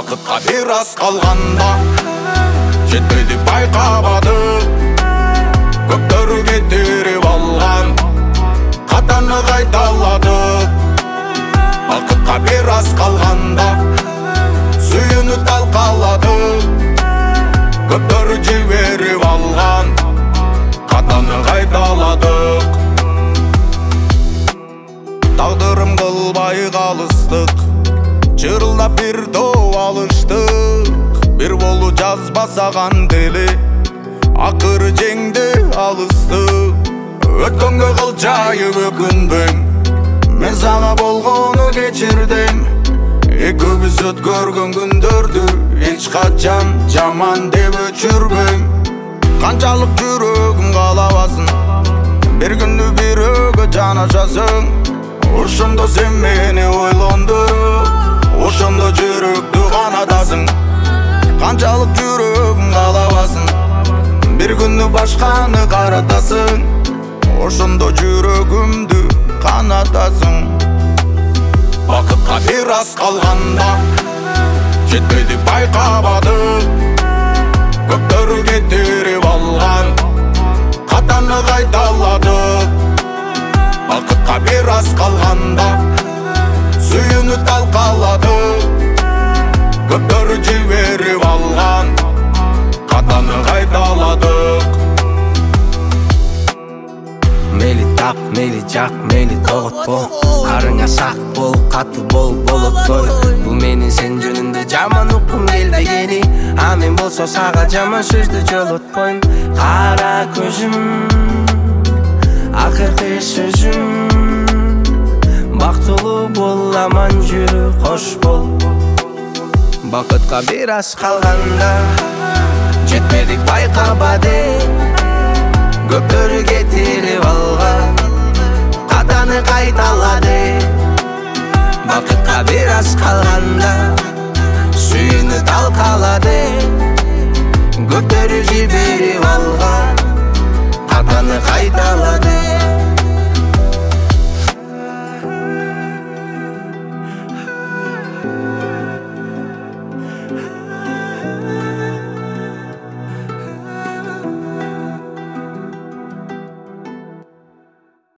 Бақытқа бир аз қалғанда жетпеді байқамады. Көптері кетіріп алған қатаны қайталады. Бақытқа бир аз қалғанда сүйіні талқалады. Көптері жіберіп алған қатаны қайталадық. Тағдырым қылбай қалыстық, жырылдап бір доу алыштық. Бір болу жазбасаған деле ақыры жеңді алыстық. Өткенге қыл жайып өкінбейм, мен саңа болғаны кечірдім. Екеуміз өткөрген күндерді ешқашан жаман деп өчүрбейм. Қаншалық жүрегім қалабасын, бір күні бирөөгө жанашасың. Ошондо сен мени ойлондуруп, ошондо жүрөктү канатасың. Канчалык жүрөгүм каалабасын, бир күнү башканы каратасың. Ошондо жүрөгүмдү канатасың. Бакытка бир аз калганда жетпеди байкабады. Көптөрү кетирип алган катаны кайталады. Бакытка бир аз калганда сүйүнү талкалады. Көптөрү жиберип алган катаны кайталадык. Мейли тап, мейли жак, мейли тоготпо. Карыңа шак бол, катуу бол, болотпой. Бул менин сен жөнүндө жаман уккум келбегени, а мен болсо сага жаман сөздү жолотпойм. Кара көзүм, акыркы сөзүм, бактылуу бол, аман жүрү, кош бол. Бакытка бир аз калганда жетпедик байкабады. Көптөрү кетирип алган катаны кайталады. Бакытка бир аз калганда сүйүнү талкалады. Көптөрү жиберип алган катаны кайталады.